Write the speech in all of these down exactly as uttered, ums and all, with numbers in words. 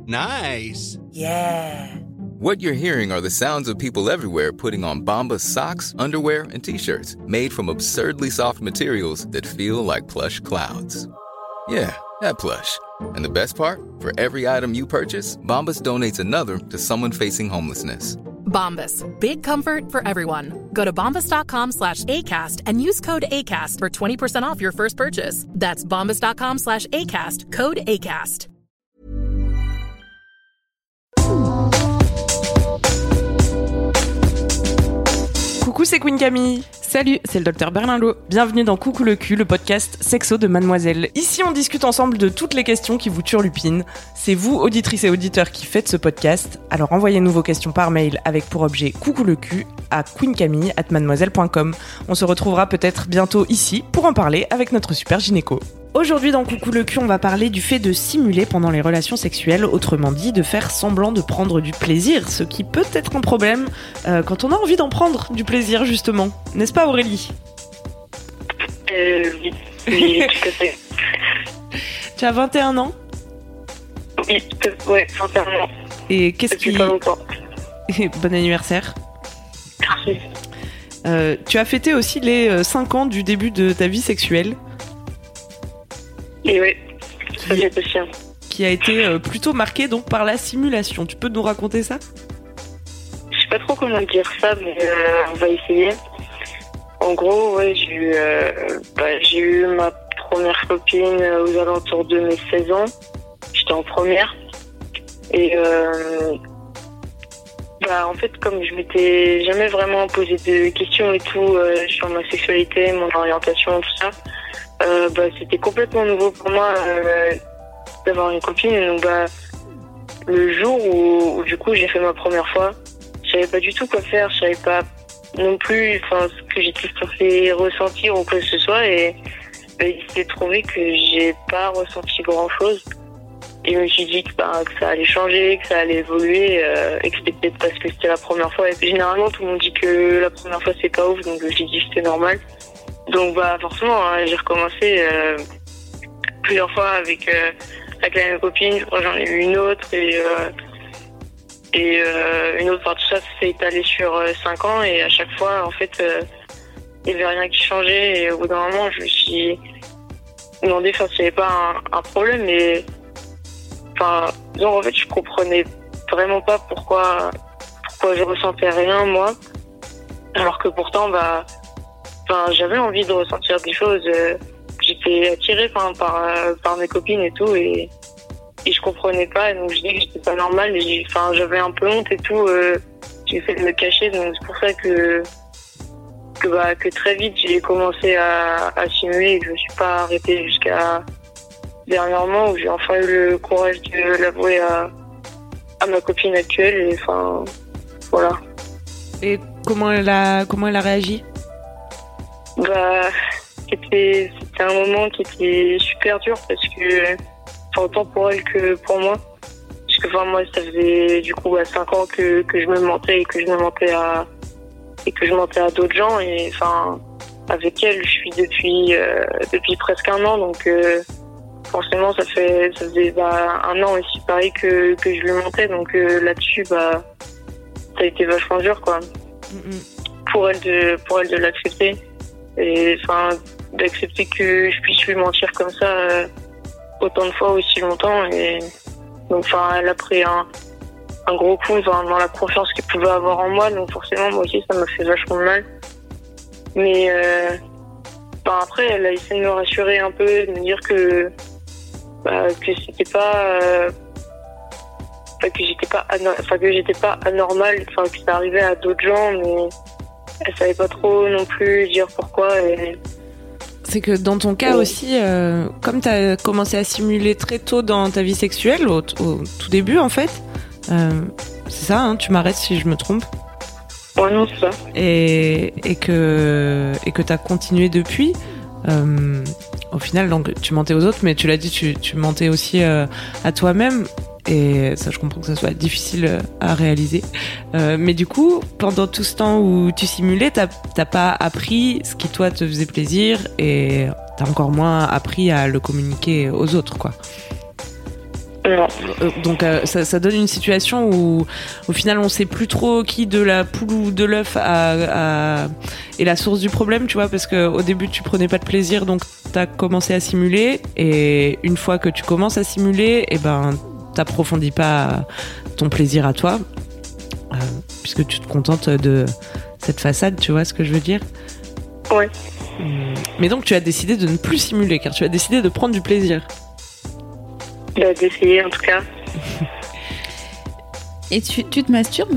Nice. Yeah. What you're hearing are the sounds of people everywhere putting on Bombas socks, underwear, and T-shirts made from absurdly soft materials that feel like plush clouds. Yeah, that plush. And the best part? For every item you purchase, Bombas donates another to someone facing homelessness. Bombas. Big comfort for everyone. Go to bombas.com slash ACAST and use code ACAST for twenty percent off your first purchase. That's bombas.com slash ACAST. Code ACAST. Coucou, c'est Queen Camille. Salut, c'est le docteur Berlinlot. Bienvenue dans Coucou le cul, le podcast sexo de Mademoiselle. Ici, on discute ensemble de toutes les questions qui vous turlupinent. C'est vous, auditrices et auditeurs, qui faites ce podcast. Alors envoyez-nous vos questions par mail avec pour objet Coucou le cul à queencamille arobase mademoiselle point com. On se retrouvera peut-être bientôt ici pour en parler avec notre super gynéco. Aujourd'hui dans Coucou le cul, on va parler du fait de simuler pendant les relations sexuelles, autrement dit de faire semblant de prendre du plaisir, ce qui peut être un problème euh, quand on a envie d'en prendre du plaisir justement. N'est-ce pas Aurélie ? Euh, oui, oui, tout à fait. Tu as vingt et un ans ? Oui, ouais, vingt et un ans. Et qu'est-ce Depuis qui... pas longtemps. Bon anniversaire. Merci. Euh, tu as fêté aussi les cinq ans du début de ta vie sexuelle. Et oui, ça j'ai aussi. Qui a été euh, plutôt marqué donc par la simulation. Tu peux nous raconter ça ? Je sais pas trop comment dire ça, mais euh, on va essayer. En gros, ouais, j'ai eu, euh, bah, j'ai eu ma première copine aux alentours de mes seize ans. J'étais en première. Et euh, bah, en fait, comme je m'étais jamais vraiment posé de questions et tout euh, sur ma sexualité, mon orientation, tout ça, Euh, bah, c'était complètement nouveau pour moi euh, d'avoir une copine. Et donc, bah, le jour où, où du coup j'ai fait ma première fois, je savais pas du tout quoi faire, je savais pas non plus enfin, ce que j'étais censée ressentir ou quoi que ce soit. Et bah, il s'est trouvé que j'ai pas ressenti grand chose. Et je me suis dit que, bah, que ça allait changer, que ça allait évoluer, euh, et que c'était peut-être parce que c'était la première fois. Et puis, généralement, tout le monde dit que la première fois c'est pas ouf, donc j'ai dit que c'était normal. Donc bah forcément hein, j'ai recommencé euh, plusieurs fois avec euh, avec la même copine. Après, j'en ai eu une autre et euh, et euh, une autre. Enfin tout ça s'est étalé sur euh, cinq ans et à chaque fois en fait euh, il y avait rien qui changeait et au bout d'un moment je me suis demandé enfin s'il n'y avait pas un, un problème mais enfin donc en fait je comprenais vraiment pas pourquoi pourquoi je ressentais rien moi alors que pourtant bah Enfin, j'avais envie de ressentir des choses. Euh, j'étais attirée par, par, euh, par mes copines et tout, et, et je comprenais pas. Donc, je dis que c'était pas normal. Et enfin, j'avais un peu honte et tout. Euh, j'ai essayé de me cacher. Donc, c'est pour ça que, que, bah, que très vite, j'ai commencé à, à simuler et que je me suis pas arrêtée jusqu'à dernièrement où j'ai enfin eu le courage de l'avouer à, à ma copine actuelle. Et enfin, voilà. Et comment elle a, comment elle a réagi ? Bah, c'était, c'était un moment qui était super dur parce que, enfin, autant pour elle que pour moi. Parce que, enfin, moi, ça faisait, du coup, à cinq ans que, que je me mentais et que je me mentais à, et que je mentais à d'autres gens. Et, enfin, avec elle, je suis depuis, euh, depuis presque un an. Donc, euh, forcément, ça fait, ça faisait, bah, un an aussi pareil que, que je lui mentais. Donc, euh, là-dessus, bah, ça a été vachement dur, quoi. Mm-hmm. Pour elle de, pour elle de l'accepter. Et enfin d'accepter que je puisse lui mentir comme ça euh, autant de fois aussi longtemps et donc enfin elle a pris un, un gros coup dans, dans la confiance qu'elle pouvait avoir en moi donc forcément moi aussi ça m'a fait vachement mal mais euh, ben, après elle a essayé de me rassurer un peu de me dire que bah, que c'était pas euh, que j'étais pas enfin que j'étais pas anormale enfin que ça arrivait à d'autres gens mais elle savait pas trop non plus dire pourquoi. Et... C'est que dans ton cas oui. aussi, euh, comme tu as commencé à simuler très tôt dans ta vie sexuelle, au, au tout début en fait, euh, c'est ça, hein, tu m'arrêtes si je me trompe. Ouais, non, c'est ça. Et, et que, et que tu as continué depuis. Euh, au final, donc, tu mentais aux autres, mais tu l'as dit, tu, tu mentais aussi euh, à toi-même. Et ça, je comprends que ça soit difficile à réaliser. Euh, mais du coup, pendant tout ce temps où tu simulais, t'as, t'as pas appris ce qui, toi, te faisait plaisir et t'as encore moins appris à le communiquer aux autres, quoi. Non. Donc euh, ça, ça donne une situation où au final on sait plus trop qui de la poule ou de l'œuf a, a, est la source du problème, tu vois, parce que au début tu prenais pas de plaisir, donc t'as commencé à simuler, et une fois que tu commences à simuler, et ben t'approfondis pas ton plaisir à toi, euh, puisque tu te contentes de cette façade, tu vois ce que je veux dire? Ouais. Mais donc tu as décidé de ne plus simuler, car tu as décidé de prendre du plaisir. Bah, d'essayer en tout cas. Et tu, tu te masturbes?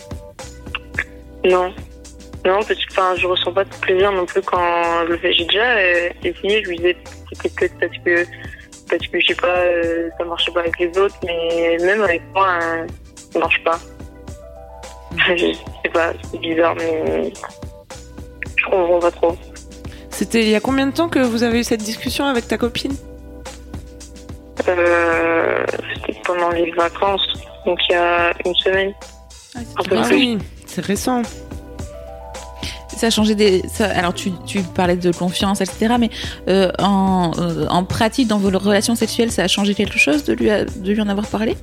Non. Non, parce que enfin, je ressens pas de plaisir non plus quand je le fais. J'ai déjà euh, essayé, je lui disais c'était peut-être parce que, parce que je sais pas, euh, ça marchait pas avec les autres, mais même avec moi, euh, ça marche pas. Je sais pas, c'est bizarre, mais je comprends pas trop. C'était il y a combien de temps que vous avez eu cette discussion avec ta copine? Euh, c'était pendant les vacances, donc il y a une semaine. Ah, un peu Ah plus. oui, c'est récent. Ça a changé des. Ça, alors, tu, tu parlais de confiance, et cetera. Mais euh, en, euh, en pratique, dans vos relations sexuelles, ça a changé quelque chose de lui, a, de lui en avoir parlé?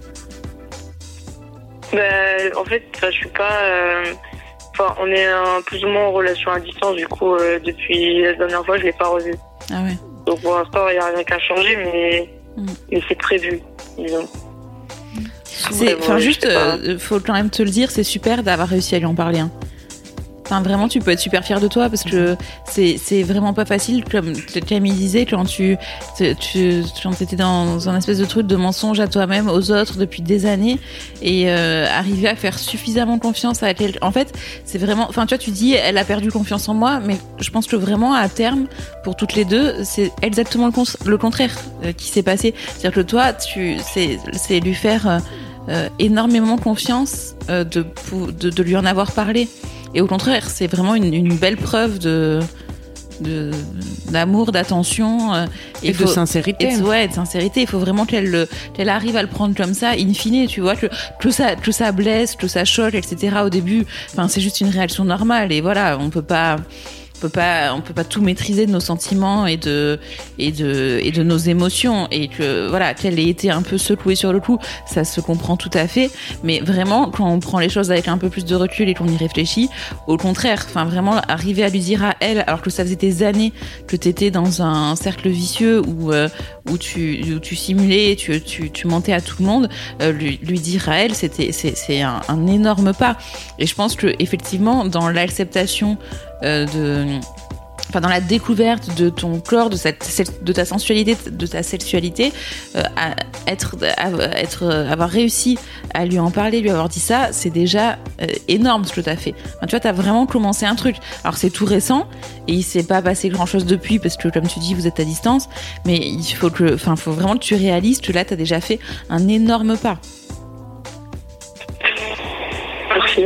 Bah, en fait, je suis pas. Enfin, euh, on est un, plus ou moins en relation à distance, du coup, euh, depuis la dernière fois, je l'ai pas revu. Ah ouais. Donc pour l'instant, il n'y a rien qu'à changer, mais, Mm. mais c'est prévu, disons. C'est, enfin, ouais, juste, je sais pas. euh, faut quand même te le dire, c'est super d'avoir réussi à lui en parler. Hein. Enfin, vraiment, tu peux être super fier de toi parce que c'est, c'est vraiment pas facile. Comme Camille disait, quand tu, tu, tu quand t'étais dans un espèce de truc de mensonge à toi-même, aux autres depuis des années, et euh, arriver à faire suffisamment confiance à quelqu'un. En fait, c'est vraiment. Enfin, tu vois, tu dis, elle a perdu confiance en moi, mais je pense que vraiment, à terme, pour toutes les deux, c'est exactement le, con- le contraire euh, qui s'est passé. C'est-à-dire que toi, tu, c'est, c'est lui faire euh, euh, énormément confiance euh, de, de, de lui en avoir parlé. Et au contraire, c'est vraiment une, une belle preuve de, de, d'amour, d'attention. Euh, Et faut, de sincérité. Et de, ouais, de sincérité. Il faut vraiment qu'elle, le, qu'elle arrive à le prendre comme ça, in fine, tu vois, que, que, ça, que ça blesse, que ça choque, et cetera. Au début, enfin, c'est juste une réaction normale. Et voilà, on peut pas... On peut pas, on peut pas tout maîtriser de nos sentiments et de, et de, et de nos émotions. Et que, voilà, qu'elle ait été un peu secouée sur le coup, ça se comprend tout à fait. Mais vraiment, quand on prend les choses avec un peu plus de recul et qu'on y réfléchit, au contraire, enfin, vraiment, arriver à lui dire à elle, alors que ça faisait des années que t'étais dans un cercle vicieux où, euh, où tu, où tu simulais, tu, tu, tu mentais à tout le monde, euh, lui, lui dire à elle, c'était, c'est, c'est un, un énorme pas. Et je pense que, effectivement, dans l'acceptation Euh, de, enfin dans la découverte de ton corps, de, cette, de ta sensualité, de ta sexualité, euh, à être, à être, avoir réussi à lui en parler, lui avoir dit ça, c'est déjà euh, énorme ce que t'as fait. Enfin, tu vois, t'as vraiment commencé un truc. Alors c'est tout récent et il s'est pas passé grand chose depuis parce que comme tu dis, vous êtes à distance, mais il faut que, enfin, faut vraiment que tu réalises que là, t'as déjà fait un énorme pas. Merci.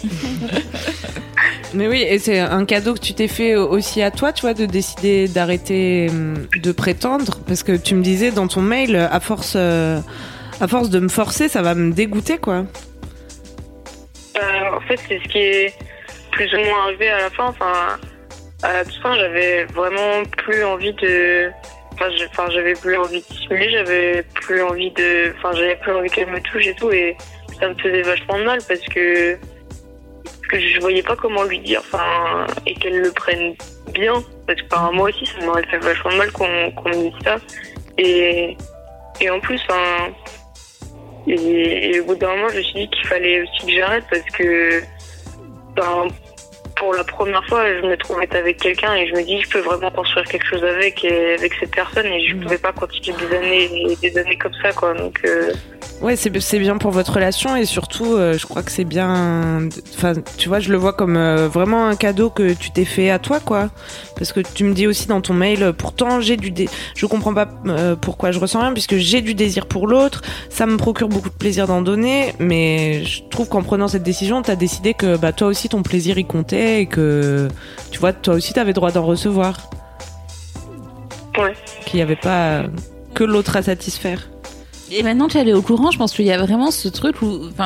Mais oui, et c'est un cadeau que tu t'es fait aussi à toi, tu vois, de décider d'arrêter de prétendre, parce que tu me disais dans ton mail, à force, euh, à force de me forcer, ça va me dégoûter, quoi. Euh, en fait, c'est ce qui est plus ou moins arrivé à la fin. Enfin, à la toute fin, j'avais vraiment plus envie de. Enfin, je... enfin, j'avais plus envie de simuler, j'avais plus envie de. Enfin, j'avais plus envie qu'elle me touche et tout, et ça me faisait vachement de mal parce que. que je voyais pas comment lui dire, enfin, et qu'elle le prenne bien, parce que enfin, moi aussi ça m'aurait fait vachement mal qu'on, qu'on me dise ça, et, et en plus, enfin, et, et au bout d'un moment je me suis dit qu'il fallait aussi que j'arrête, parce que ben, pour la première fois je me trouvais avec quelqu'un et je me dis je peux vraiment construire quelque chose avec, et, avec cette personne, et je pouvais pas continuer des années et des années comme ça, quoi, donc... Euh... Ouais, c'est, c'est bien pour votre relation, et surtout, euh, je crois que c'est bien. Enfin, tu vois, je le vois comme euh, vraiment un cadeau que tu t'es fait à toi, quoi. Parce que tu me dis aussi dans ton mail, pourtant j'ai du dé... je comprends pas euh, pourquoi je ressens rien, puisque j'ai du désir pour l'autre, ça me procure beaucoup de plaisir d'en donner, mais je trouve qu'en prenant cette décision, t'as décidé que bah toi aussi ton plaisir y comptait, et que tu vois, toi aussi t'avais droit d'en recevoir. Ouais. Qu'il y avait pas que l'autre à satisfaire. Et maintenant qu'elle est au courant, je pense qu'il y a vraiment ce truc où, enfin,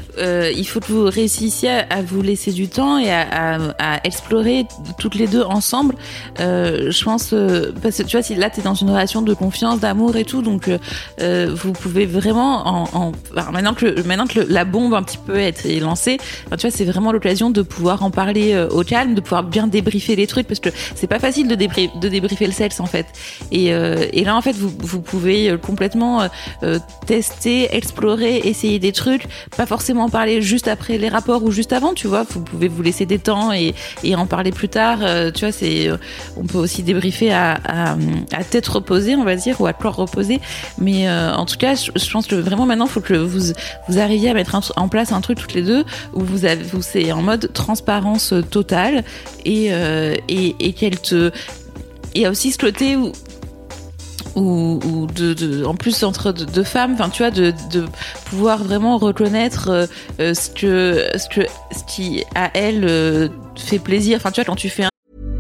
euh, il faut que vous réussissiez à, à vous laisser du temps et à, à, à explorer toutes les deux ensemble. Euh, je pense euh, parce que tu vois, si là t'es dans une relation de confiance, d'amour et tout, donc euh, vous pouvez vraiment en, en enfin, maintenant que le, maintenant que le, la bombe un petit peu est, est lancée, enfin, tu vois, c'est vraiment l'occasion de pouvoir en parler euh, au calme, de pouvoir bien débriefer les trucs parce que c'est pas facile de, débrie- de débriefer le sexe en fait. Et, euh, et là en fait vous vous pouvez complètement euh, tester, explorer, essayer des trucs, pas forcément parler juste après les rapports ou juste avant, tu vois, vous pouvez vous laisser des temps et, et en parler plus tard, euh, tu vois, c'est, on peut aussi débriefer à, à, à tête reposée, on va dire, ou à corps reposé, mais euh, en tout cas, je, je pense que vraiment maintenant, il faut que vous, vous arriviez à mettre un, en place un truc toutes les deux, où vous avez, vous, c'est en mode transparence totale, et, euh, et, et qu'elle te... Il y a aussi ce côté où ou, ou de, de, en plus entre deux de femmes, enfin tu vois, de, de pouvoir vraiment reconnaître euh, ce que ce que ce qui à elle euh, fait plaisir. Enfin tu vois, quand tu fais un...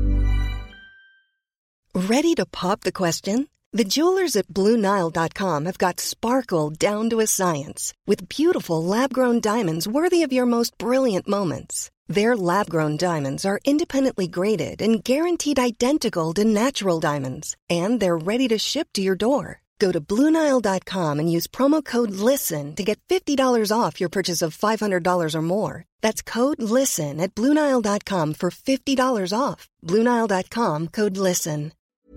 Ready to pop the question? The jewelers at Blue Nile dot com have got sparkle down to a science with beautiful lab-grown diamonds worthy of your most brilliant moments. Their lab-grown diamonds are independently graded and guaranteed identical to natural diamonds. And they're ready to ship to your door. Go to Blue Nile dot com and use promo code LISTEN to get fifty dollars off your purchase of five hundred dollars or more. That's code LISTEN at Blue Nile dot com for fifty dollars off. Blue Nile dot com, code LISTEN.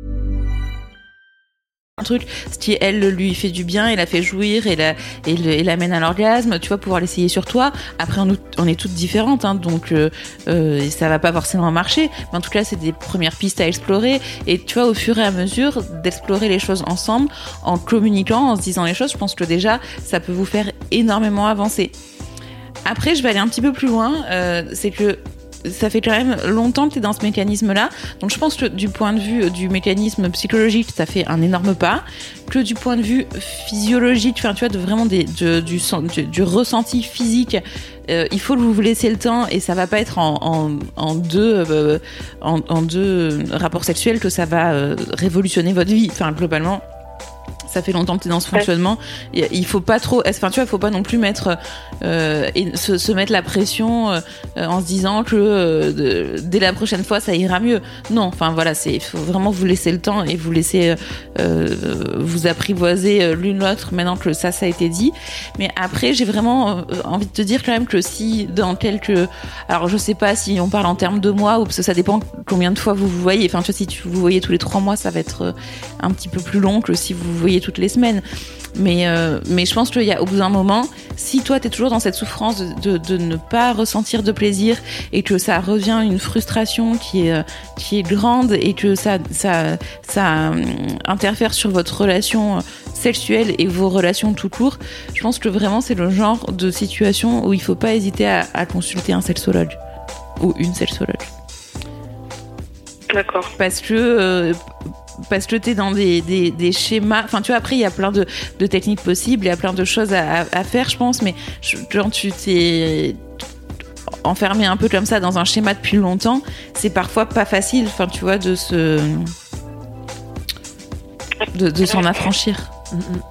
Un truc, ce qui elle lui fait du bien et la fait jouir et la et, le, et l'amène à l'orgasme, tu vas pouvoir l'essayer sur toi. Après on, on est toutes différentes, hein, donc euh, euh, ça va pas forcément marcher, mais en tout cas c'est des premières pistes à explorer. Et tu vois, au fur et à mesure d'explorer les choses ensemble, en communiquant, en se disant les choses, je pense que déjà ça peut vous faire énormément avancer. Après je vais aller un petit peu plus loin, euh, c'est que ça fait quand même longtemps que tu es dans ce mécanisme-là. Donc je pense que du point de vue du mécanisme psychologique, ça fait un énorme pas. Que du point de vue physiologique, enfin, tu vois, de vraiment des, de, du, du, du ressenti physique, euh, il faut que vous vous laissiez le temps et ça va pas être en, en, en, deux, euh, en, en deux rapports sexuels que ça va euh, révolutionner votre vie. Enfin, globalement... Ça fait longtemps que t'es dans ce fonctionnement. Il faut pas trop, enfin tu vois, il faut pas non plus mettre euh, et se, se mettre la pression euh, en se disant que euh, de, dès la prochaine fois ça ira mieux. Non, enfin voilà, c'est, il faut vraiment vous laisser le temps et vous laisser euh, vous apprivoiser l'une l'autre maintenant que ça, ça a été dit. Mais après, j'ai vraiment envie de te dire quand même que si dans quelques, alors je sais pas si on parle en termes de mois ou parce que ça dépend combien de fois vous vous voyez. Enfin tu vois, si tu vous voyez tous les trois mois, ça va être un petit peu plus long que si vous vous voyez toutes les semaines, mais euh, mais je pense qu'il y a au bout d'un moment, si toi t'es toujours dans cette souffrance de, de, de ne pas ressentir de plaisir et que ça revient une frustration qui est qui est grande et que ça ça ça euh, interfère sur votre relation sexuelle et vos relations tout court, je pense que vraiment c'est le genre de situation où il faut pas hésiter à, à consulter un sexologue ou une sexologue. D'accord. Parce que euh, parce que t'es dans des, des, des schémas, enfin tu vois, après il y a plein de, de techniques possibles, il y a plein de choses à, à faire je pense, mais je, quand tu t'es enfermé un peu comme ça dans un schéma depuis longtemps, c'est parfois pas facile, enfin tu vois, de se de, de s'en affranchir. Mm-hmm.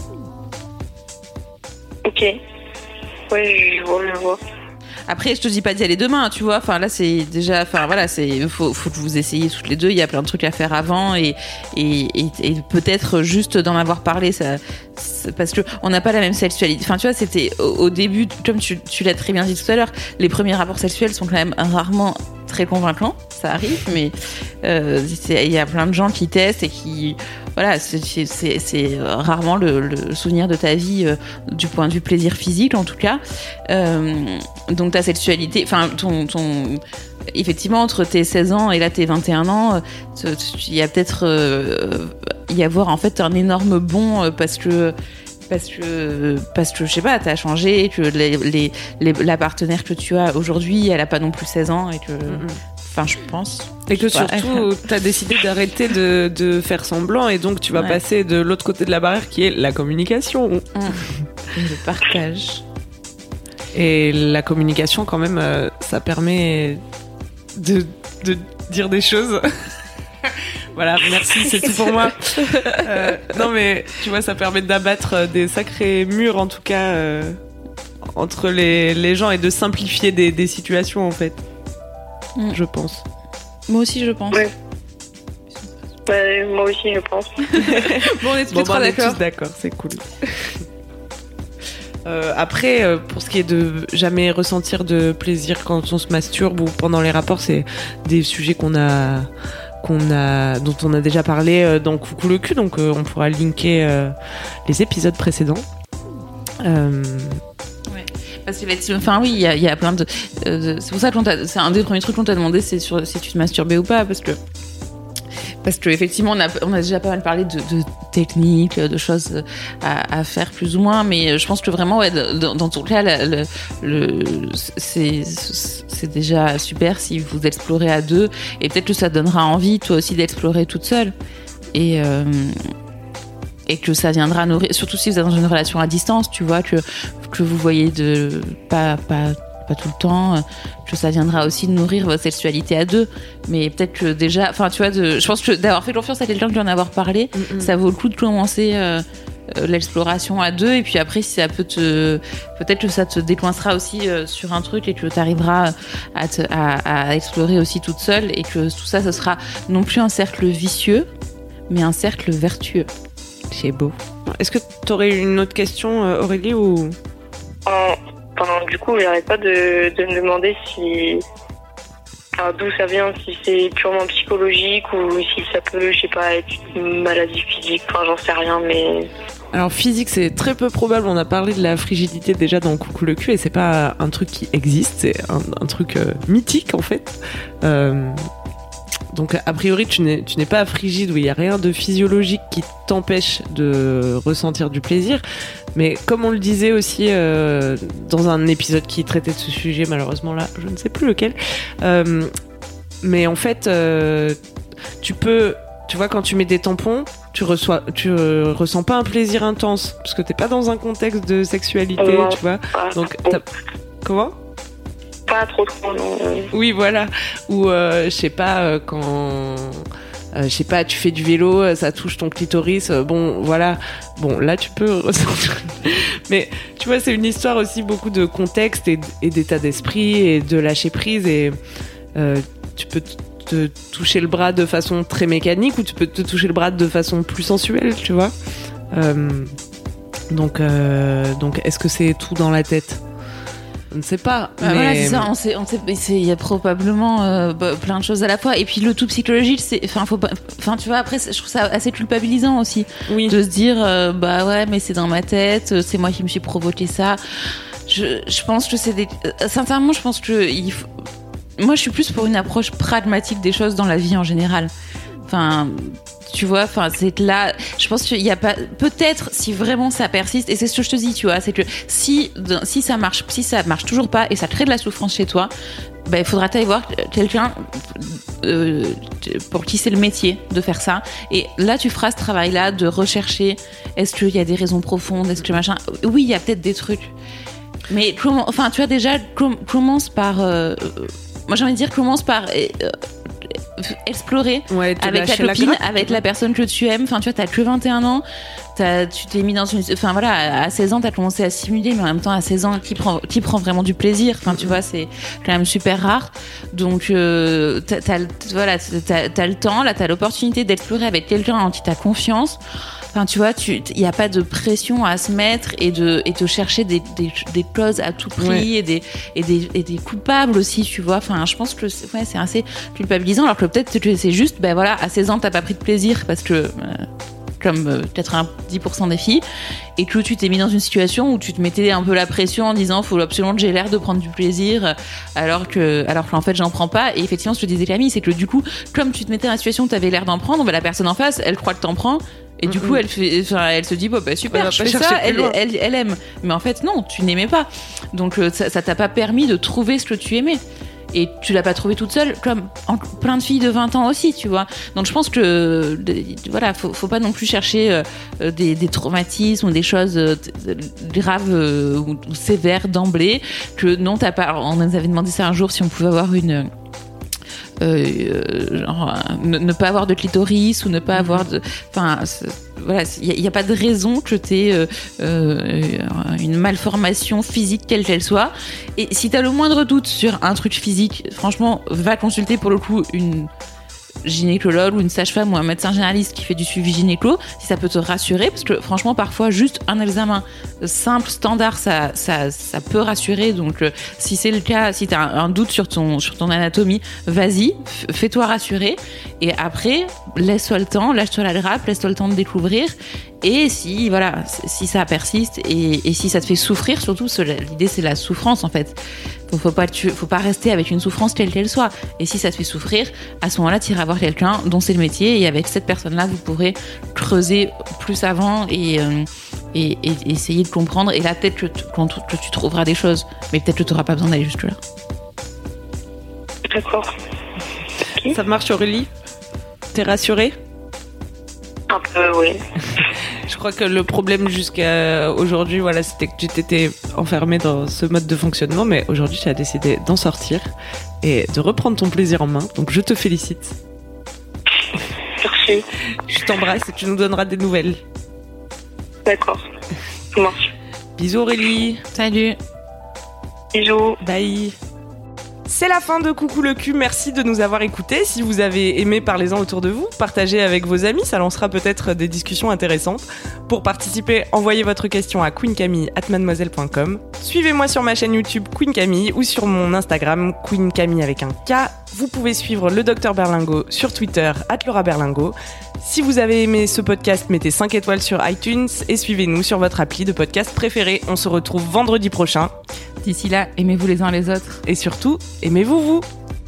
Ok, ouais, je vois, je vois. Après, je te dis pas d'y aller demain, tu vois. Enfin, là, c'est déjà, enfin, voilà, c'est, faut, faut que vous essayiez toutes les deux. Il y a plein de trucs à faire avant et, et, et, et peut-être juste d'en avoir parlé, ça, parce que on n'a pas la même sexualité. Enfin, tu vois, c'était au, au début, comme tu, tu l'as très bien dit tout à l'heure, les premiers rapports sexuels sont quand même rarement très convaincants. Ça arrive, mais euh, il y a plein de gens qui testent et qui, voilà, c'est, c'est, c'est rarement le, le souvenir de ta vie euh, du point de vue plaisir physique, en tout cas. Euh, donc ta sexualité, enfin ton, ton, effectivement entre tes seize ans et là tes vingt et un ans, il y a peut-être euh, y avoir en fait un énorme bond parce que parce que parce que je sais pas, t'as changé, que les, les, les, la partenaire que tu as aujourd'hui, elle a pas non plus seize ans et que enfin je pense et que surtout t'as décidé d'arrêter de, de faire semblant et donc tu vas ouais. passer de l'autre côté de la barrière qui est la communication. Mmh. Et le partage. Et la communication, quand même, euh, ça permet de, de dire des choses. Voilà, merci, c'est tout pour moi. Euh, non, mais tu vois, ça permet d'abattre des sacrés murs, en tout cas, euh, entre les, les gens et de simplifier des, des situations en fait. Mm. Je pense. Moi aussi je pense. Ouais. Bah, moi aussi je pense. Bon, on est tous bon, les trois bah, on d'accord. est tous d'accord, c'est cool. Euh, après, euh, pour ce qui est de jamais ressentir de plaisir quand on se masturbe ou pendant les rapports, c'est des sujets qu'on a, qu'on a, dont on a déjà parlé euh, dans Coucou le cul, donc euh, on pourra linker euh, les épisodes précédents. Euh... Ouais. Parce que, enfin oui, il y, y a plein de, euh, de. C'est pour ça que c'est un des premiers trucs qu'on t'a demandé, c'est sur si tu te masturbais ou pas, parce que. Parce qu'effectivement, on a, on a déjà pas mal parlé de, de techniques, de choses à, à faire plus ou moins, mais je pense que vraiment, ouais, dans, dans ton cas, le, le, c'est, c'est déjà super si vous explorez à deux, et peut-être que ça donnera envie, toi aussi, d'explorer toute seule. Et, euh, et que ça viendra nourrir, surtout si vous êtes dans une relation à distance, tu vois, que, que vous voyez de pas, pas, pas tout le temps, que ça viendra aussi nourrir votre sexualité à deux. Mais peut-être que déjà, enfin tu vois, de, je pense que d'avoir fait confiance à quelqu'un, de en avoir parlé, mm-hmm. ça vaut le coup de commencer euh, euh, l'exploration à deux. Et puis après, si ça peut te, peut-être que ça te décoincera aussi euh, sur un truc et que tu arriveras à, te, à, à explorer aussi toute seule, et que tout ça, ce sera non plus un cercle vicieux, mais un cercle vertueux. C'est beau. Est-ce que tu aurais une autre question, Aurélie, ou euh... Enfin, du coup, j'arrête pas de, de me demander si, enfin, d'où ça vient, si c'est purement psychologique ou si ça peut, je sais pas, être une maladie physique. Enfin, j'en sais rien, mais. Alors physique, c'est très peu probable. On a parlé de la frigidité déjà dans Coucou le cul, et c'est pas un truc qui existe, c'est un, un truc euh, mythique en fait. Euh, donc a priori, tu n'es, tu n'es pas frigide, où il y a rien de physiologique qui t'empêche de ressentir du plaisir. Mais comme on le disait aussi euh, dans un épisode qui traitait de ce sujet, malheureusement là, je ne sais plus lequel. Euh, mais en fait, euh, tu peux, tu vois, quand tu mets des tampons, tu reçois, tu euh, ressens pas un plaisir intense parce que t'es pas dans un contexte de sexualité, ouais, tu vois. Donc, t'as... comment ? Pas trop trop, non. Oui, voilà. Ou euh, je sais pas euh, quand. Euh, je sais pas, tu fais du vélo, ça touche ton clitoris, euh, bon, voilà. Bon, là, tu peux ressentir. Mais, tu vois, c'est une histoire aussi beaucoup de contexte et, et d'état d'esprit et de lâcher prise. Et euh, tu peux te toucher le bras de façon très mécanique ou tu peux te toucher le bras de façon plus sensuelle, tu vois. Euh, donc, euh, donc, est-ce que c'est tout dans la tête ? On ne sait pas. Bah mais... Voilà, c'est ça. On sait, on sait, il y a probablement euh, bah, plein de choses à la fois. Et puis le tout psychologique, c'est, enfin, faut pas, enfin, tu vois. Après, je trouve ça assez culpabilisant aussi, oui. de se dire, euh, bah ouais, mais c'est dans ma tête, c'est moi qui me suis provoqué ça. Je, je pense que c'est des. Euh, sincèrement, je pense que il faut. Moi, je suis plus pour une approche pragmatique des choses dans la vie en général. Enfin. Tu vois, enfin, c'est que là, je pense qu'il y a pas, peut-être si vraiment ça persiste, et c'est ce que je te dis, tu vois, c'est que si, si ça marche, si ça marche toujours pas et ça crée de la souffrance chez toi, ben, il faudra aller voir quelqu'un euh, pour qui c'est le métier de faire ça. Et là, tu feras ce travail-là de rechercher, est-ce qu'il y a des raisons profondes, est-ce que machin, oui, il y a peut-être des trucs. Mais comment, enfin, tu vois, déjà, com- commence par, euh, moi j'ai envie de dire, commence par, euh, explorer ouais, avec ta copine, la avec la personne que tu aimes. Enfin, tu vois, t'as que vingt et un ans, t'as, tu t'es mis dans une. Enfin, voilà, à seize ans, t'as commencé à simuler, mais en même temps, à seize ans, qui prend, qui prend vraiment du plaisir? Enfin, tu vois, c'est quand même super rare. Donc, euh, t'as, t'as, voilà, t'as, t'as le temps, là, t'as l'opportunité d'explorer avec quelqu'un en qui t'as confiance. Enfin, tu vois, il n'y a pas de pression à se mettre et de, et de chercher des, des, des clauses à tout prix, ouais. et, des, et, des, et des coupables aussi, tu vois. Enfin, je pense que c'est, ouais, c'est assez culpabilisant, alors que peut-être que c'est juste, ben voilà, à seize ans, t'as pas pris de plaisir parce que, euh, comme euh, quatre-vingt-dix pour cent des filles, et que tu t'es mis dans une situation où tu te mettais un peu la pression en disant, faut absolument que j'ai l'air de prendre du plaisir, alors que, alors qu'en fait, j'en prends pas. Et effectivement, ce que disait Camille, c'est que du coup, comme tu te mettais dans la situation où t'avais l'air d'en prendre, ben, la personne en face, elle croit que t'en prends. Et du coup, elle fait, enfin, elle se dit, bon, bah, super, elle je fais ça, elle, elle, elle aime. Mais en fait, non, tu n'aimais pas. Donc, ça, ça t'a pas permis de trouver ce que tu aimais. Et tu l'as pas trouvé toute seule, comme en, plein de filles de vingt ans aussi, tu vois. Donc, je pense que, de, voilà, faut, faut pas non plus chercher euh, des, des traumatismes ou des choses euh, graves euh, ou, ou sévères d'emblée. Que non, t'as pas, on nous avait demandé ça un jour si on pouvait avoir une, euh, genre, ne, ne pas avoir de clitoris ou ne pas avoir de, enfin, voilà, il n'y a, a pas de raison que tu aies euh, euh, une malformation physique quelle qu'elle soit. Et si tu as le moindre doute sur un truc physique, franchement, va consulter pour le coup une gynécologue ou une sage-femme ou un médecin généraliste qui fait du suivi gynéco, si ça peut te rassurer, parce que franchement parfois juste un examen simple, standard, ça, ça, ça peut rassurer. Donc euh, si c'est le cas, si tu as un, un doute sur ton, sur ton anatomie, vas-y, f- fais-toi rassurer, et après laisse-toi le temps, lâche-toi la grappe, laisse-toi le temps de découvrir. Et si voilà, si ça persiste et, et si ça te fait souffrir, surtout l'idée c'est la souffrance en fait. Faut, faut pas tu, faut pas rester avec une souffrance quelle qu'elle soit. Et si ça te fait souffrir, à ce moment-là, tu iras voir quelqu'un dont c'est le métier, et avec cette personne-là, vous pourrez creuser plus avant et, euh, et, et, et essayer de comprendre. Et là, peut-être que, que tu trouveras des choses, mais peut-être que tu n'auras pas besoin d'aller jusque là. D'accord. Okay. Ça marche, Aurélie? T'es rassurée? Un peu, oui. Je crois que le problème jusqu'à aujourd'hui, voilà, c'était que tu t'étais enfermée dans ce mode de fonctionnement, mais aujourd'hui, tu as décidé d'en sortir et de reprendre ton plaisir en main. Donc, je te félicite. Merci. Je t'embrasse et tu nous donneras des nouvelles. D'accord. Ça marche. Bisous, Aurélie. Salut. Bisous. Bye. C'est la fin de Coucou le cul, merci de nous avoir écoutés. Si vous avez aimé, parlez-en autour de vous, partagez avec vos amis, ça lancera peut-être des discussions intéressantes. Pour participer, envoyez votre question à queen camille arobase mademoiselle point com. Suivez-moi sur ma chaîne YouTube Queen Camille ou sur mon Instagram Queen Camille avec un K. Vous pouvez suivre le docteur Berlingot sur Twitter arobase Laura Berlingot. Si vous avez aimé ce podcast, mettez cinq étoiles sur iTunes et suivez-nous sur votre appli de podcast préféré. On se retrouve vendredi prochain. D'ici là, aimez-vous les uns les autres. Et surtout, aimez-vous vous.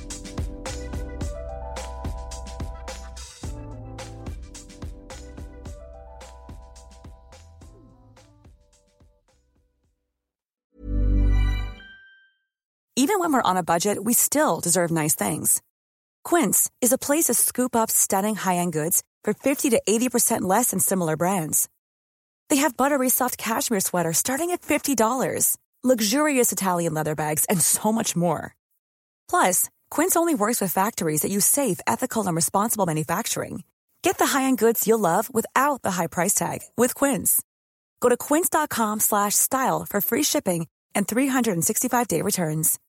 Even when we're on a budget, we still deserve nice things. Quince is a place to scoop up stunning high-end goods for fifty to eighty percent less than similar brands. They have buttery soft cashmere sweaters starting at fifty dollars, luxurious Italian leather bags, and so much more. Plus, Quince only works with factories that use safe, ethical, and responsible manufacturing. Get the high-end goods you'll love without the high price tag with Quince. Go to quince.com slash style for free shipping and three sixty-five day returns.